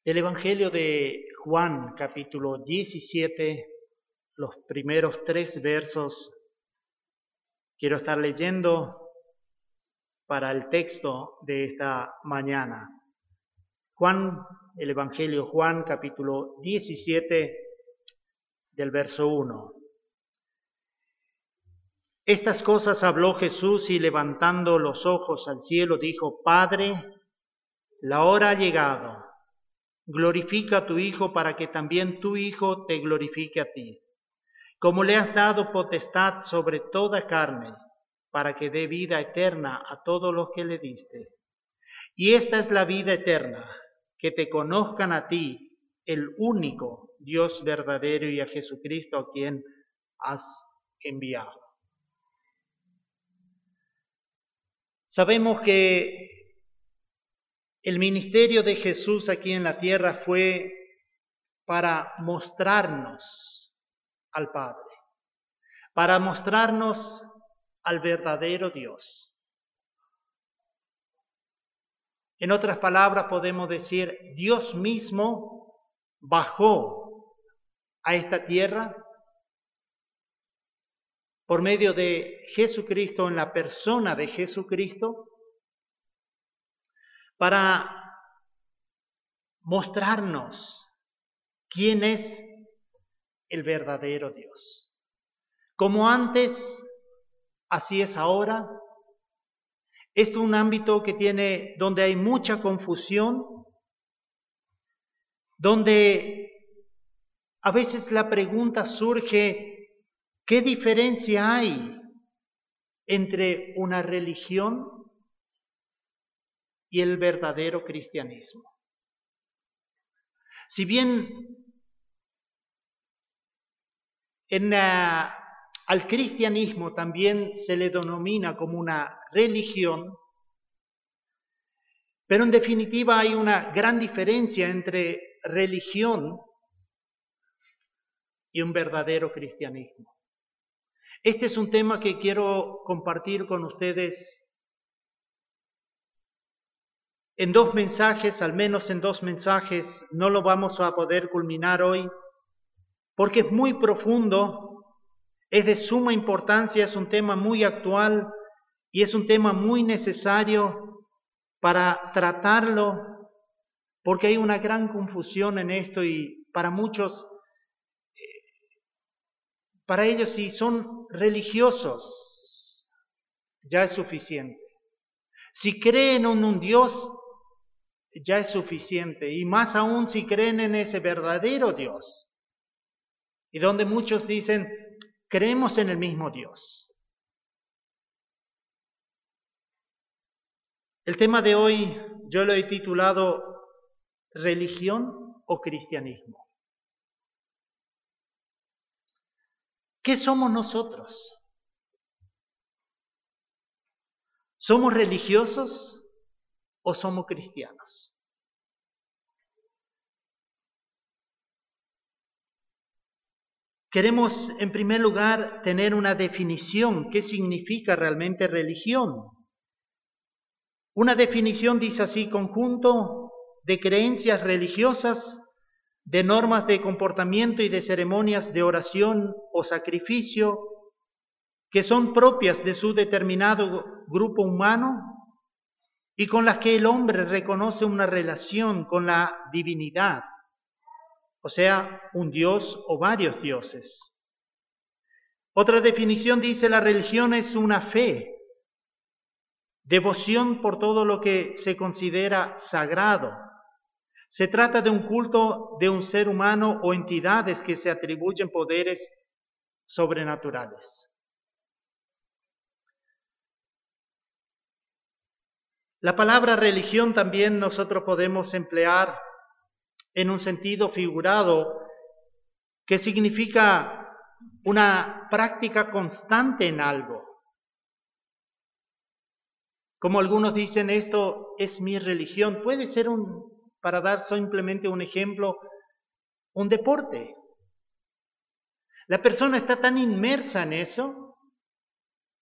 Del Evangelio de Juan, capítulo 17, los primeros 3 versos, quiero estar leyendo para el texto de esta mañana. El Evangelio Juan, capítulo 17, del verso 1. Estas cosas habló Jesús y levantando los ojos al cielo dijo: Padre, la hora ha llegado. Glorifica a tu Hijo para que también tu Hijo te glorifique a ti. Como le has dado potestad sobre toda carne, para que dé vida eterna a todos los que le diste. Y esta es la vida eterna, que te conozcan a ti, el único Dios verdadero, y a Jesucristo a quien has enviado. Sabemos que el ministerio de Jesús aquí en la tierra fue para mostrarnos al Padre, para mostrarnos al verdadero Dios. En otras palabras podemos decir, Dios mismo bajó a esta tierra por medio de Jesucristo, en la persona de Jesucristo, para mostrarnos quién es el verdadero Dios. Como antes, así es ahora. Esto es un ámbito donde hay mucha confusión, donde a veces la pregunta surge: ¿qué diferencia hay entre una religión y el verdadero cristianismo? Si bien al cristianismo también se le denomina como una religión, pero en definitiva hay una gran diferencia entre religión y un verdadero cristianismo. Este es un tema que quiero compartir con ustedes en 2 mensajes, al menos en 2 mensajes. No lo vamos a poder culminar hoy, porque es muy profundo, es de suma importancia, es un tema muy actual y es un tema muy necesario para tratarlo, porque hay una gran confusión en esto y para muchos, para ellos si son religiosos, ya es suficiente. Si creen en un Dios, ya es suficiente, y más aún si creen en ese verdadero Dios. Y donde muchos dicen, creemos en el mismo Dios. El tema de hoy yo lo he titulado ¿religión o cristianismo? ¿Qué somos nosotros? ¿Somos religiosos o somos cristianos? Queremos, en primer lugar, tener una definición. ¿Qué significa realmente religión? Una definición dice así: conjunto de creencias religiosas, de normas de comportamiento y de ceremonias de oración o sacrificio que son propias de su determinado grupo humano y con las que el hombre reconoce una relación con la divinidad, o sea, un Dios o varios dioses. Otra definición dice: la religión es una fe, devoción por todo lo que se considera sagrado. Se trata de un culto de un ser humano o entidades que se atribuyen poderes sobrenaturales. La palabra religión también nosotros podemos emplear en un sentido figurado, que significa una práctica constante en algo. Como algunos dicen, esto es mi religión. Puede ser para dar simplemente un ejemplo, un deporte. La persona está tan inmersa en eso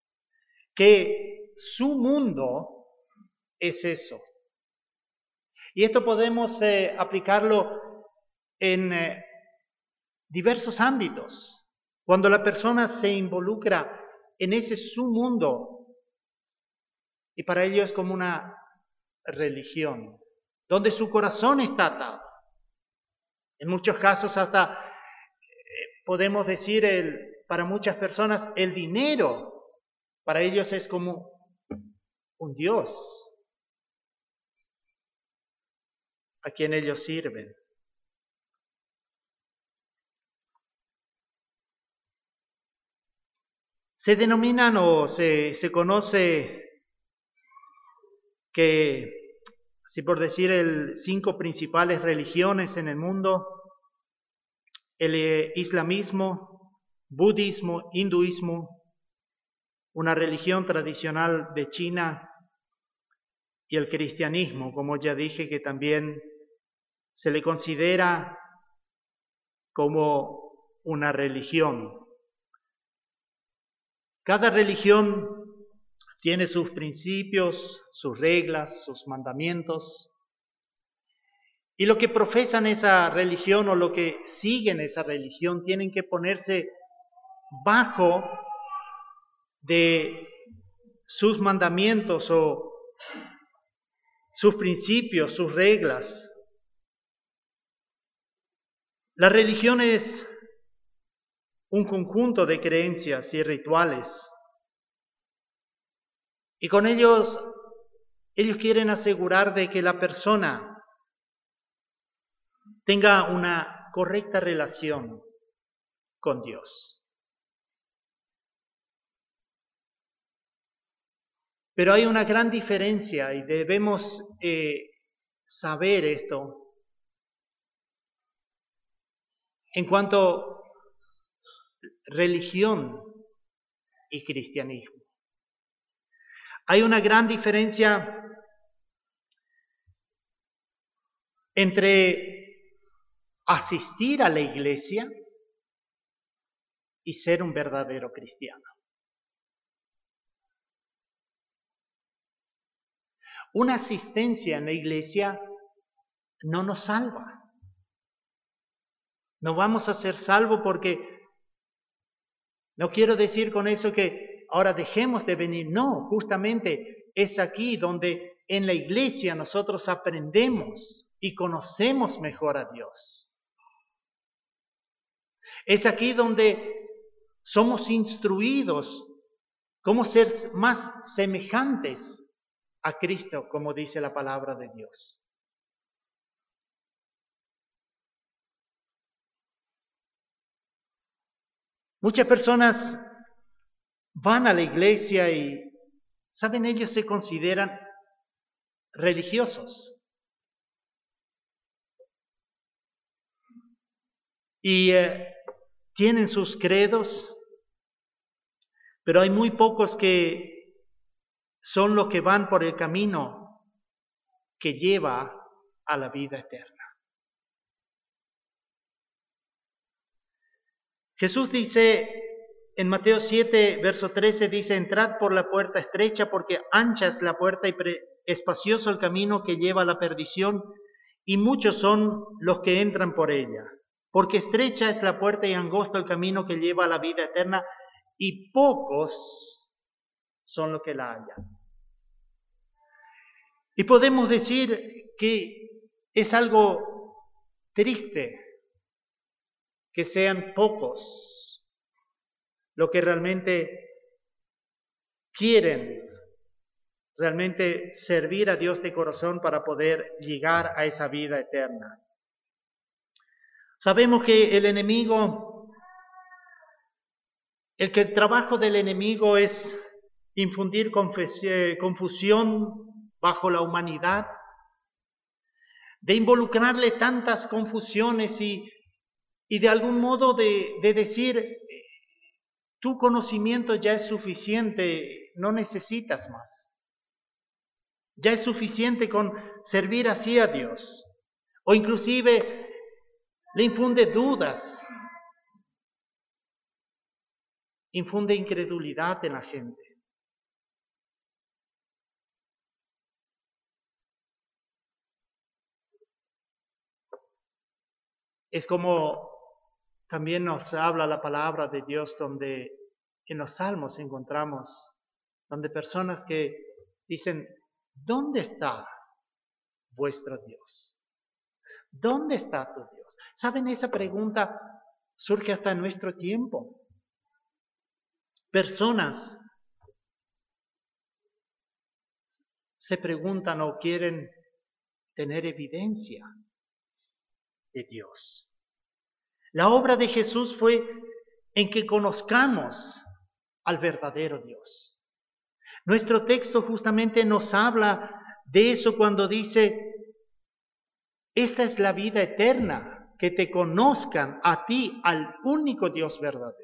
que su mundo es eso. Y esto podemos aplicarlo en diversos ámbitos. Cuando la persona se involucra en ese su mundo, y para ello es como una religión, donde su corazón está atado. En muchos casos hasta podemos decir, para muchas personas, el dinero para ellos es como un Dios a quien ellos sirven. Se denominan o se conoce que, así por decir, 5 principales religiones en el mundo: el islamismo, budismo, hinduismo, una religión tradicional de China, y el cristianismo, como ya dije, que también se le considera como una religión. Cada religión tiene sus principios, sus reglas, sus mandamientos, y lo que profesan esa religión o lo que siguen esa religión tienen que ponerse bajo de sus mandamientos o sus principios, sus reglas. La religión es un conjunto de creencias y rituales, y con ellos quieren asegurar de que la persona tenga una correcta relación con Dios. Pero hay una gran diferencia y debemos saber esto en cuanto a religión y cristianismo. Hay una gran diferencia entre asistir a la iglesia y ser un verdadero cristiano. Una asistencia en la iglesia no nos salva. No vamos a ser salvos porque, no quiero decir con eso que ahora dejemos de venir. No, justamente es aquí donde en la iglesia nosotros aprendemos y conocemos mejor a Dios. Es aquí donde somos instruidos cómo ser más semejantes a Cristo, como dice la palabra de Dios. Muchas personas van a la iglesia y, ¿saben? Ellos se consideran religiosos. Y tienen sus credos, pero hay muy pocos que son los que van por el camino que lleva a la vida eterna. Jesús dice en Mateo 7, verso 13, dice: entrad por la puerta estrecha, porque ancha es la puerta y espacioso el camino que lleva a la perdición, y muchos son los que entran por ella. Porque estrecha es la puerta y angosto el camino que lleva a la vida eterna, y pocos son los que la hallan. Y podemos decir que es algo triste que sean pocos los que realmente quieren realmente servir a Dios de corazón para poder llegar a esa vida eterna. Sabemos que el trabajo del enemigo es infundir confusión bajo la humanidad, de involucrarle tantas confusiones y de algún modo de decir: tu conocimiento ya es suficiente, no necesitas más. Ya es suficiente con servir así a Dios. O inclusive le infunde dudas, infunde incredulidad en la gente. Es como también nos habla la palabra de Dios, donde en los Salmos encontramos, donde personas que dicen, ¿dónde está vuestro Dios? ¿Dónde está tu Dios? ¿Saben? Esa pregunta surge hasta en nuestro tiempo. Personas se preguntan o quieren tener evidencia de Dios. La obra de Jesús fue en que conozcamos al verdadero Dios. Nuestro texto justamente nos habla de eso cuando dice, esta es la vida eterna, que te conozcan a ti, al único Dios verdadero.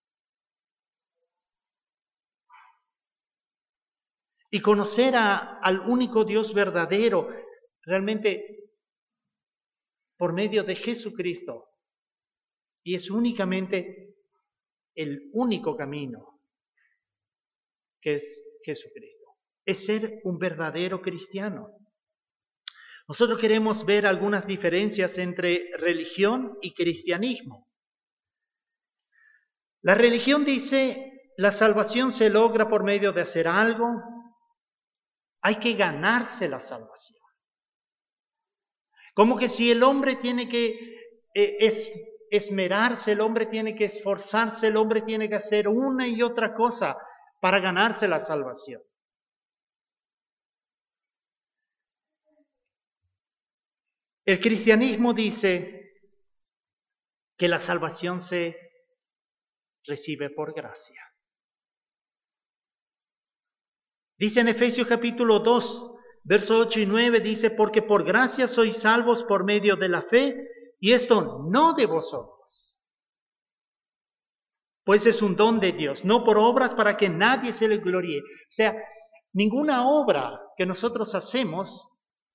Y conocer al único Dios verdadero, realmente por medio de Jesucristo. Y es únicamente el único camino, que es Jesucristo. Es ser un verdadero cristiano. Nosotros queremos ver algunas diferencias entre religión y cristianismo. La religión dice, la salvación se logra por medio de hacer algo. Hay que ganarse la salvación. Como que si el hombre tiene que esmerarse, el hombre tiene que esforzarse, el hombre tiene que hacer una y otra cosa para ganarse la salvación. El cristianismo dice que la salvación se recibe por gracia. Dice en Efesios capítulo 2, versos 8 y 9, dice, porque por gracia sois salvos por medio de la fe, y esto no de vosotros, pues es un don de Dios, no por obras para que nadie se le gloríe. O sea, ninguna obra que nosotros hacemos,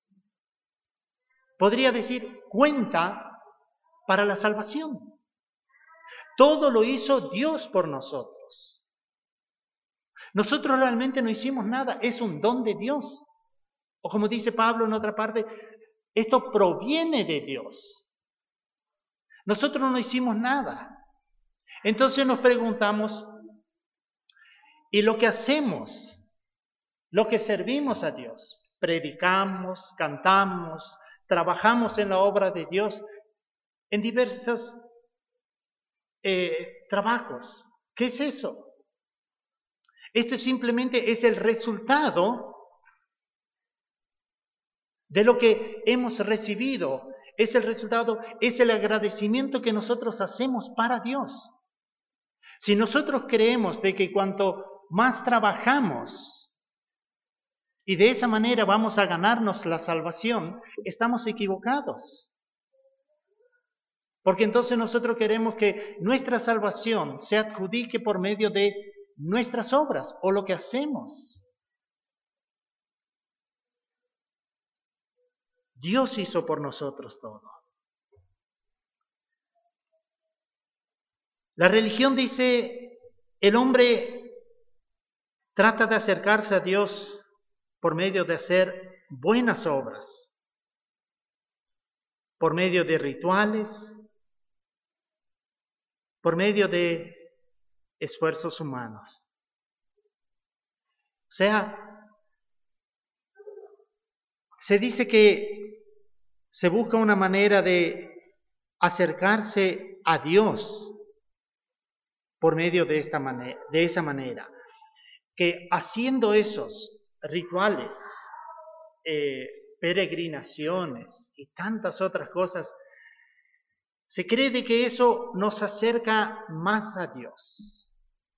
podría decir, cuenta para la salvación. Todo lo hizo Dios por nosotros. Nosotros realmente no hicimos nada, es un don de Dios. O como dice Pablo en otra parte, esto proviene de Dios. Nosotros no hicimos nada. Entonces nos preguntamos, ¿y lo que hacemos? Lo que servimos a Dios, predicamos, cantamos, trabajamos en la obra de Dios en diversos trabajos. ¿Qué es eso? Esto simplemente es el resultado de lo que hemos recibido. Es el resultado, es el agradecimiento que nosotros hacemos para Dios. Si nosotros creemos de que cuanto más trabajamos y de esa manera vamos a ganarnos la salvación, estamos equivocados. Porque entonces nosotros queremos que nuestra salvación se adjudique por medio de nuestras obras o lo que hacemos. Dios hizo por nosotros todo. La religión dice, el hombre trata de acercarse a Dios por medio de hacer buenas obras, por medio de rituales, por medio de esfuerzos humanos. O sea, se dice que se busca una manera de acercarse a Dios por medio de esa manera, que haciendo esos rituales, peregrinaciones y tantas otras cosas, se cree de que eso nos acerca más a Dios.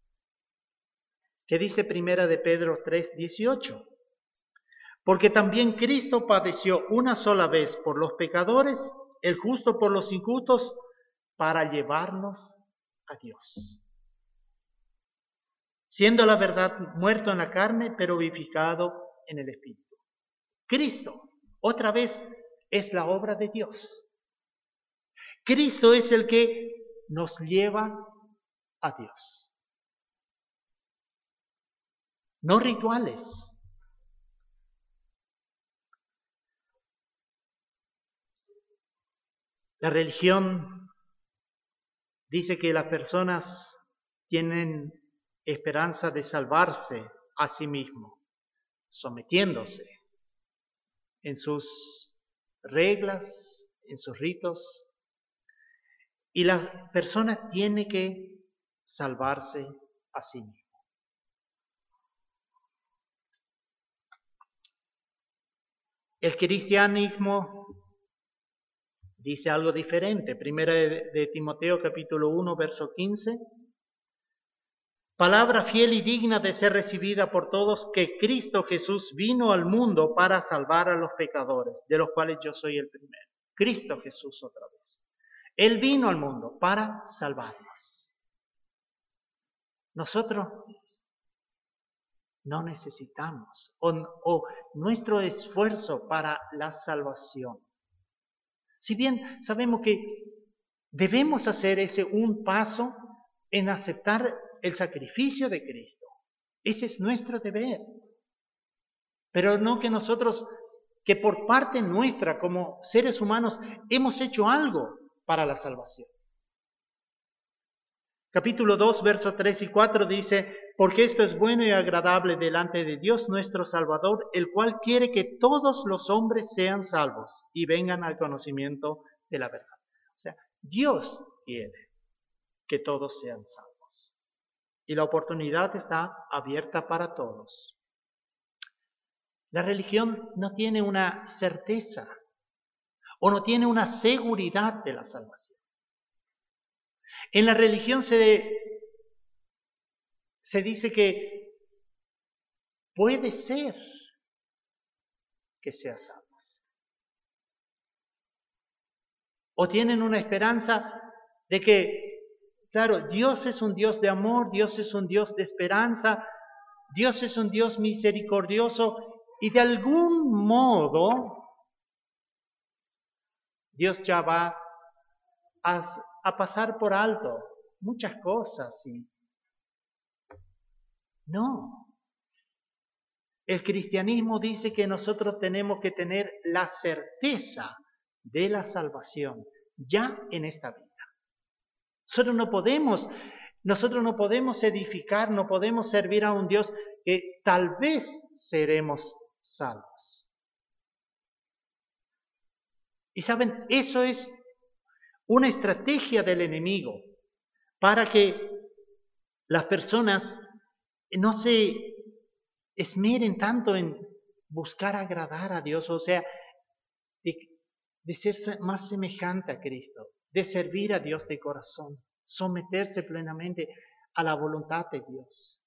¿Qué dice Primera de Pedro 3:18? Porque también Cristo padeció una sola vez por los pecadores, el justo por los injustos, para llevarnos a Dios. Siendo la verdad muerto en la carne, pero vivificado en el Espíritu. Cristo, otra vez, es la obra de Dios. Cristo es el que nos lleva a Dios. No rituales. La religión dice que las personas tienen esperanza de salvarse a sí mismos, sometiéndose en sus reglas, en sus ritos, y la persona tiene que salvarse a sí misma. El cristianismo dice algo diferente. Primera de Timoteo capítulo 1, verso 15. Palabra fiel y digna de ser recibida por todos, que Cristo Jesús vino al mundo para salvar a los pecadores, de los cuales yo soy el primero. Cristo Jesús otra vez. Él vino al mundo para salvarnos. Nosotros no necesitamos o nuestro esfuerzo para la salvación. Si bien sabemos que debemos hacer ese un paso en aceptar el sacrificio de Cristo. Ese es nuestro deber. Pero no que nosotros, que por parte nuestra como seres humanos, hemos hecho algo para la salvación. Capítulo 2, versos 3 y 4 dice, porque esto es bueno y agradable delante de Dios nuestro Salvador, el cual quiere que todos los hombres sean salvos y vengan al conocimiento de la verdad. O sea, Dios quiere que todos sean salvos. Y la oportunidad está abierta para todos. La religión no tiene una certeza o no tiene una seguridad de la salvación. En la religión se dice que puede ser que seas salvos. O tienen una esperanza de que, claro, Dios es un Dios de amor, Dios es un Dios de esperanza, Dios es un Dios misericordioso y de algún modo Dios ya va a pasar por alto muchas cosas. No. El cristianismo dice que nosotros tenemos que tener la certeza de la salvación ya en esta vida. Nosotros no podemos edificar, no podemos servir a un Dios que tal vez seremos salvos. Y saben, eso es una estrategia del enemigo para que las personas no se esmeren tanto en buscar agradar a Dios, o sea, de ser más semejante a Cristo, de servir a Dios de corazón, someterse plenamente a la voluntad de Dios.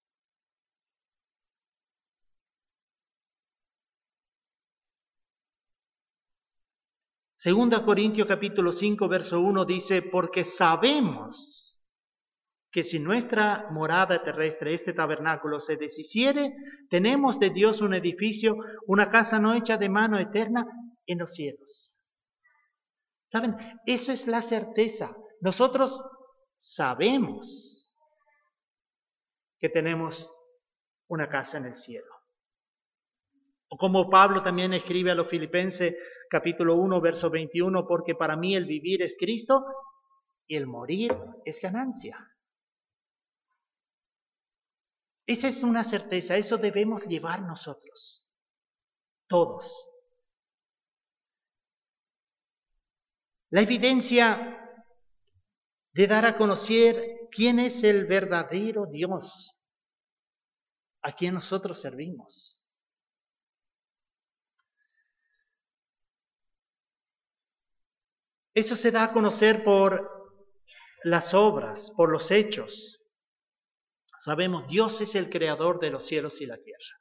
Segunda Corintios capítulo 5, verso 1 dice, porque sabemos que si nuestra morada terrestre, este tabernáculo, se deshiciere, tenemos de Dios un edificio, una casa no hecha de mano eterna en los cielos. ¿Saben? Eso es la certeza. Nosotros sabemos que tenemos una casa en el cielo. O como Pablo también escribe a los Filipenses, capítulo 1, verso 21, porque para mí el vivir es Cristo y el morir es ganancia. Esa es una certeza, eso debemos llevar nosotros, todos. La evidencia de dar a conocer quién es el verdadero Dios a quien nosotros servimos. Eso se da a conocer por las obras, por los hechos. Sabemos, Dios es el creador de los cielos y la tierra.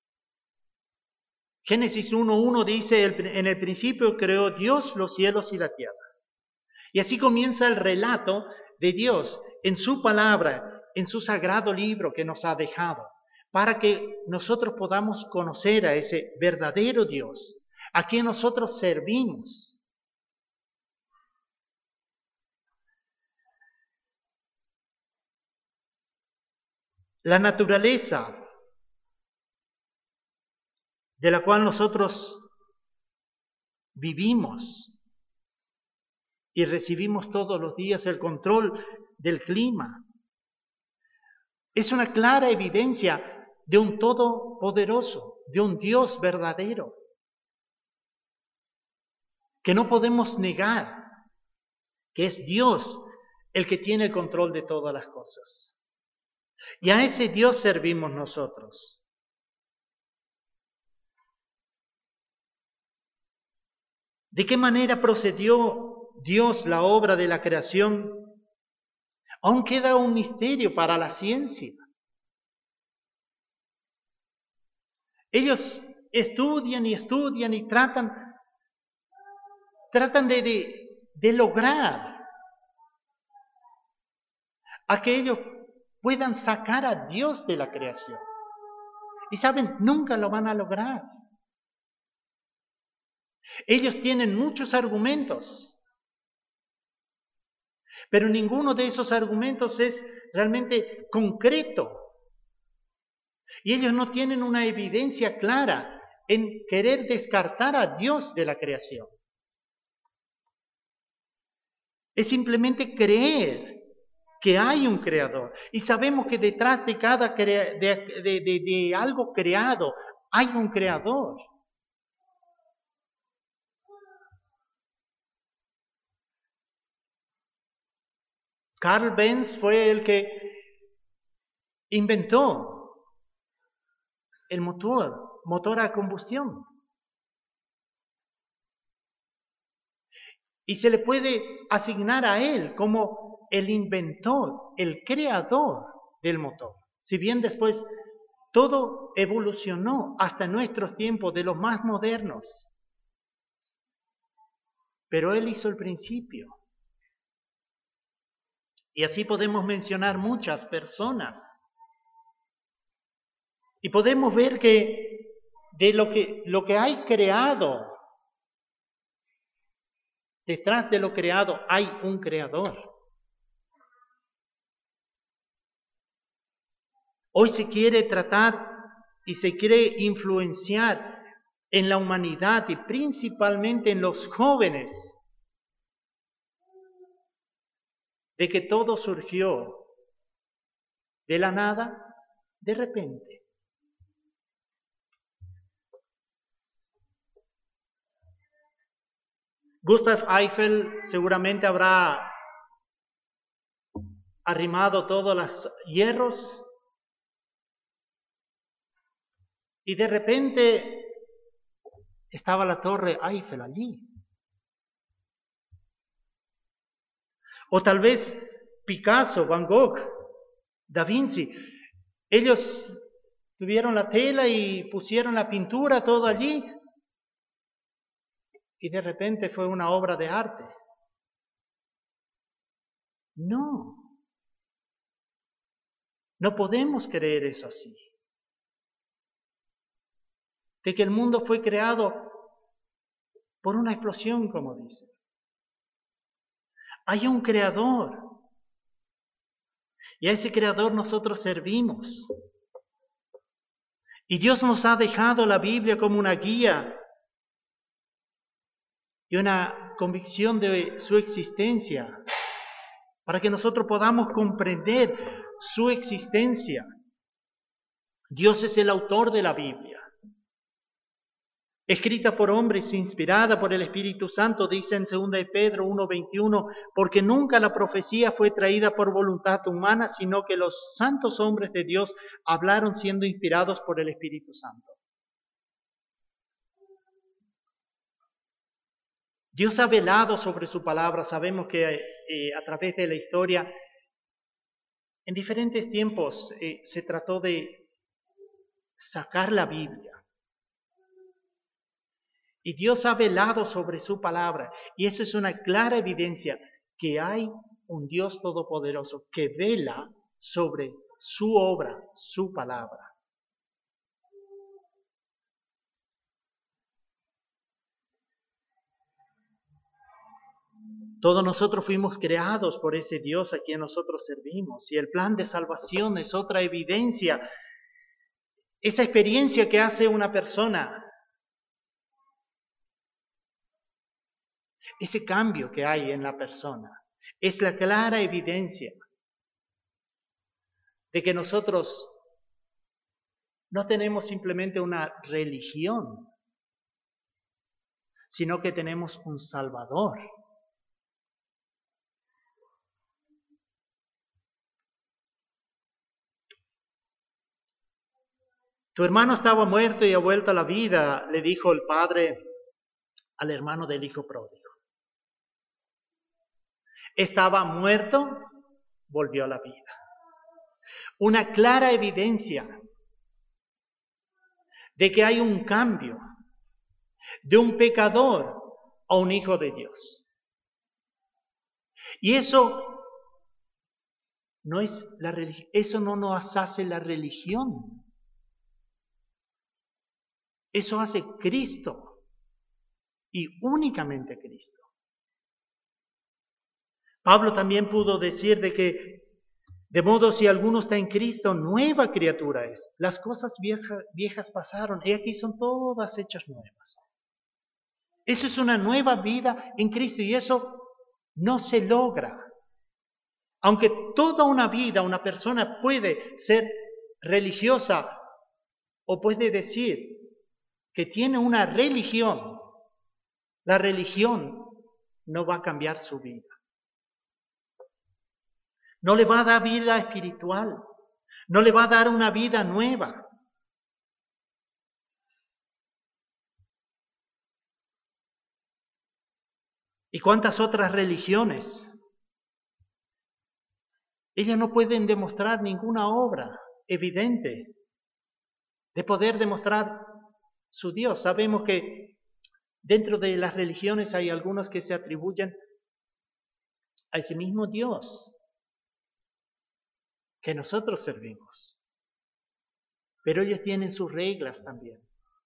Génesis 1:1 dice, en el principio creó Dios los cielos y la tierra. Y así comienza el relato de Dios en su palabra, en su sagrado libro que nos ha dejado, para que nosotros podamos conocer a ese verdadero Dios, a quien nosotros servimos. La naturaleza de la cual nosotros vivimos y recibimos todos los días el control del clima. Es una clara evidencia de un todopoderoso, de un Dios verdadero, que no podemos negar que es Dios el que tiene el control de todas las cosas. Y a ese Dios servimos nosotros. ¿De qué manera procedió Dios la obra de la creación? Aún queda un misterio para la ciencia. Ellos estudian y tratan de lograr a que ellos puedan sacar a Dios de la creación. Y saben, nunca lo van a lograr. Ellos tienen muchos argumentos, pero ninguno de esos argumentos es realmente concreto. Y ellos no tienen una evidencia clara en querer descartar a Dios de la creación. Es simplemente creer que hay un creador. Y sabemos que detrás de cada de algo creado hay un creador. Carl Benz fue el que inventó el motor a combustión. Y se le puede asignar a él como el inventor, el creador del motor. Si bien después todo evolucionó hasta nuestros tiempos de los más modernos. Pero él hizo el principio. Y así podemos mencionar muchas personas. Y podemos ver que de lo que hay creado, detrás de lo creado hay un creador. Hoy se quiere tratar y se quiere influenciar en la humanidad y principalmente en los jóvenes de que todo surgió de la nada, de repente. Gustav Eiffel seguramente habrá arrimado todos los hierros y de repente estaba la torre Eiffel allí. O tal vez Picasso, Van Gogh, Da Vinci. Ellos tuvieron la tela y pusieron la pintura, todo allí. Y de repente fue una obra de arte. No. No podemos creer eso así. De que el mundo fue creado por una explosión, como dice. Hay un creador. Y a ese creador nosotros servimos. Y Dios nos ha dejado la Biblia como una guía y una convicción de su existencia, para que nosotros podamos comprender su existencia. Dios es el autor de la Biblia. Escrita por hombres, inspirada por el Espíritu Santo, dice en 2 de Pedro 1:21, porque nunca la profecía fue traída por voluntad humana, sino que los santos hombres de Dios hablaron siendo inspirados por el Espíritu Santo. Dios ha velado sobre su palabra. Sabemos que a través de la historia, en diferentes tiempos se trató de sacar la Biblia. Y Dios ha velado sobre su palabra. Y eso es una clara evidencia que hay un Dios todopoderoso que vela sobre su obra, su palabra. Todos nosotros fuimos creados por ese Dios a quien nosotros servimos. Y el plan de salvación es otra evidencia. Esa experiencia que hace una persona Ese cambio que hay en la persona es la clara evidencia de que nosotros no tenemos simplemente una religión, sino que tenemos un Salvador. Tu hermano estaba muerto y ha vuelto a la vida, le dijo el padre al hermano del hijo pródigo. Estaba muerto, volvió a la vida. Una clara evidencia de que hay un cambio de un pecador a un hijo de Dios. Y eso no es la religión, eso no nos hace la religión. Eso hace Cristo y únicamente Cristo. Pablo también pudo decir de que, de modo si alguno está en Cristo, nueva criatura es. Las cosas viejas pasaron y aquí son todas hechas nuevas. Eso es una nueva vida en Cristo y eso no se logra. Aunque toda una vida una persona puede ser religiosa o puede decir que tiene una religión, la religión no va a cambiar su vida. No le va a dar vida espiritual, no le va a dar una vida nueva. ¿Y cuántas otras religiones? Ellas no pueden demostrar ninguna obra evidente de poder demostrar su Dios. Sabemos que dentro de las religiones hay algunos que se atribuyen a ese mismo Dios que nosotros servimos. Pero ellos tienen sus reglas también.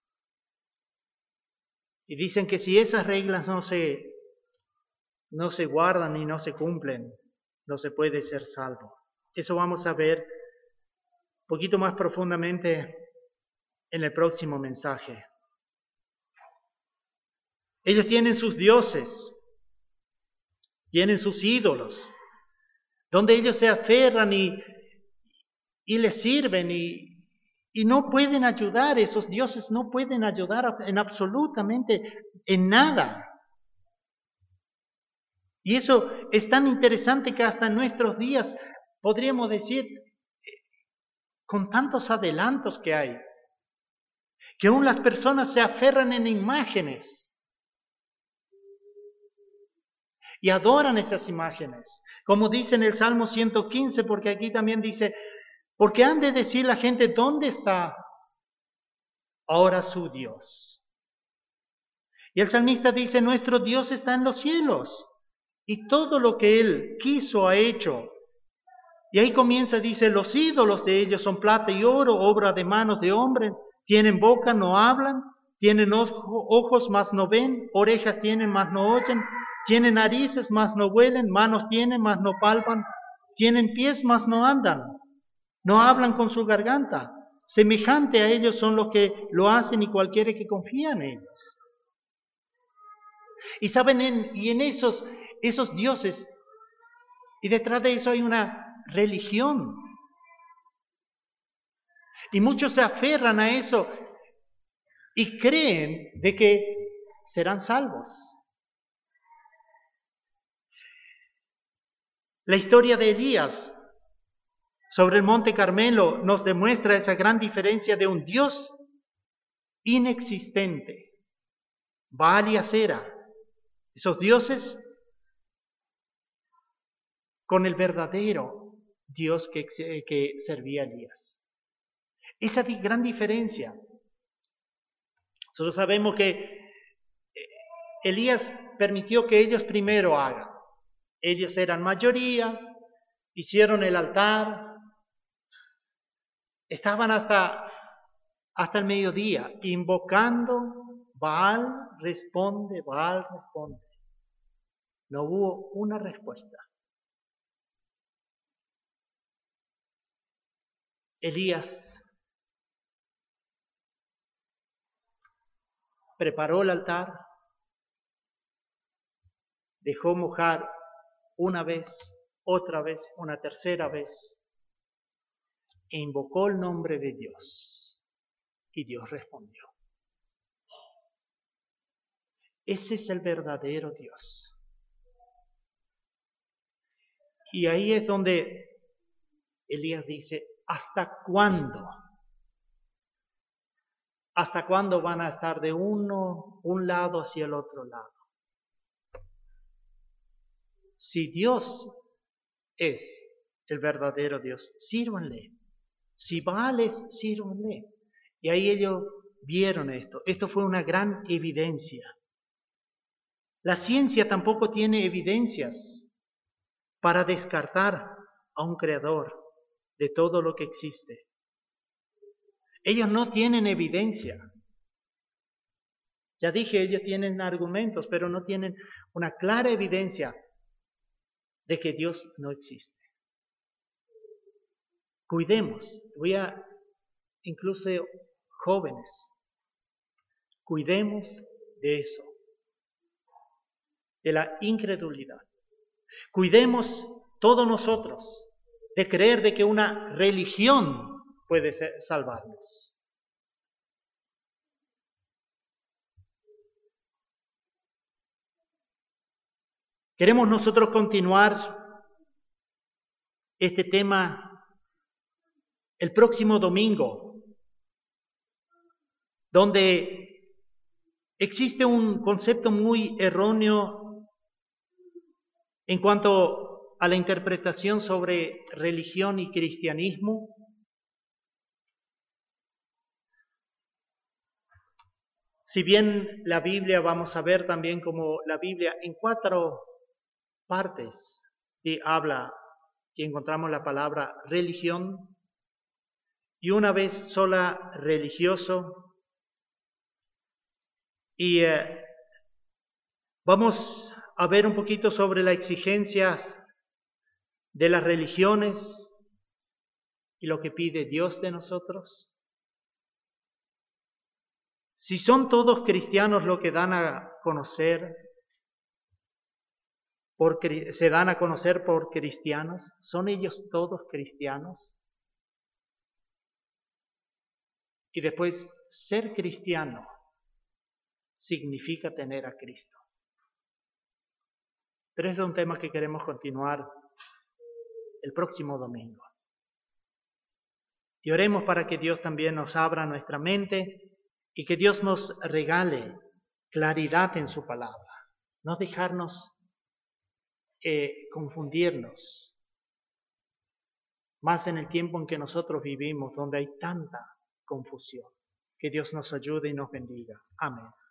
Y dicen que si esas reglas no se guardan y no se cumplen, no se puede ser salvo. Eso vamos a ver un poquito más profundamente en el próximo mensaje. Ellos tienen sus dioses, tienen sus ídolos, donde ellos se aferran y les sirven y no pueden ayudar, esos dioses no pueden ayudar en absolutamente en nada. Y eso es tan interesante que hasta en nuestros días podríamos decir, con tantos adelantos que hay, que aún las personas se aferran en imágenes y adoran esas imágenes. Como dice en el Salmo 115, porque aquí también dice, porque han de decir la gente, ¿dónde está ahora su Dios? Y el salmista dice, nuestro Dios está en los cielos y todo lo que Él quiso ha hecho. Y ahí comienza, dice, los ídolos de ellos son plata y oro, obra de manos de hombre. Tienen boca, no hablan. Tienen ojos, mas no ven. Orejas tienen, mas no oyen. Tienen narices, mas no huelen. Manos tienen, mas no palpan. Tienen pies, mas no andan. No hablan con su garganta. Semejante a ellos son los que lo hacen y cualquiera que confía en ellos. Y saben, en esos dioses, y detrás de eso hay una religión. Y muchos se aferran a eso y creen de que serán salvos. La historia de Elías sobre el monte Carmelo nos demuestra esa gran diferencia de un Dios inexistente, Baal y Asera, esos dioses, con el verdadero Dios que servía Elías. Esa gran diferencia. Nosotros sabemos que Elías permitió que ellos primero hagan. Ellos eran mayoría, hicieron el altar, estaban hasta el mediodía invocando, Baal responde, Baal responde. No hubo una respuesta. Elías preparó el altar, dejó mojar una vez, otra vez, una tercera vez, e invocó el nombre de Dios, y Dios respondió. Ese es el verdadero Dios. Y ahí es donde Elías dice, ¿hasta cuándo? ¿Hasta cuándo van a estar de un lado hacia el otro lado? Si Dios es el verdadero Dios, sírvanle. Si Baal es, sírvanle. Y ahí ellos vieron esto. Esto fue una gran evidencia. La ciencia tampoco tiene evidencias para descartar a un creador de todo lo que existe. Ellos no tienen evidencia. Ya dije, ellos tienen argumentos, pero no tienen una clara evidencia de que Dios no existe. Cuidemos, incluso jóvenes, cuidemos de eso, de la incredulidad. Cuidemos todos nosotros de creer de que una religión puede salvarnos. Queremos nosotros continuar este tema el próximo domingo, donde existe un concepto muy erróneo en cuanto a la interpretación sobre religión y cristianismo. Si bien la Biblia, vamos a ver también como la Biblia en 4 partes y habla y encontramos la palabra religión y una vez sola religioso, y vamos a ver un poquito sobre las exigencias de las religiones y lo que pide Dios de nosotros. Si son todos cristianos lo que dan a conocer, se dan a conocer por cristianos, ¿son ellos todos cristianos? Y después, ser cristiano significa tener a Cristo. Pero es un tema que queremos continuar el próximo domingo. Y oremos para que Dios también nos abra nuestra mente y que Dios nos regale claridad en su palabra. No dejarnos confundirnos, más en el tiempo en que nosotros vivimos, donde hay tanta confusión. Que Dios nos ayude y nos bendiga. Amén.